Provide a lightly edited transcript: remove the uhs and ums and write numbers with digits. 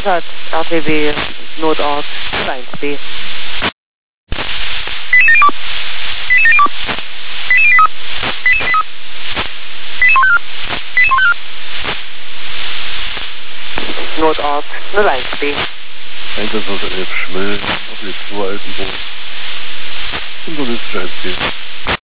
Spessart, RTW, Notort 1B. Notort 01B. Einsatzwasser 11 Schmellen, auf die 2 Altenburg. Internist 1B.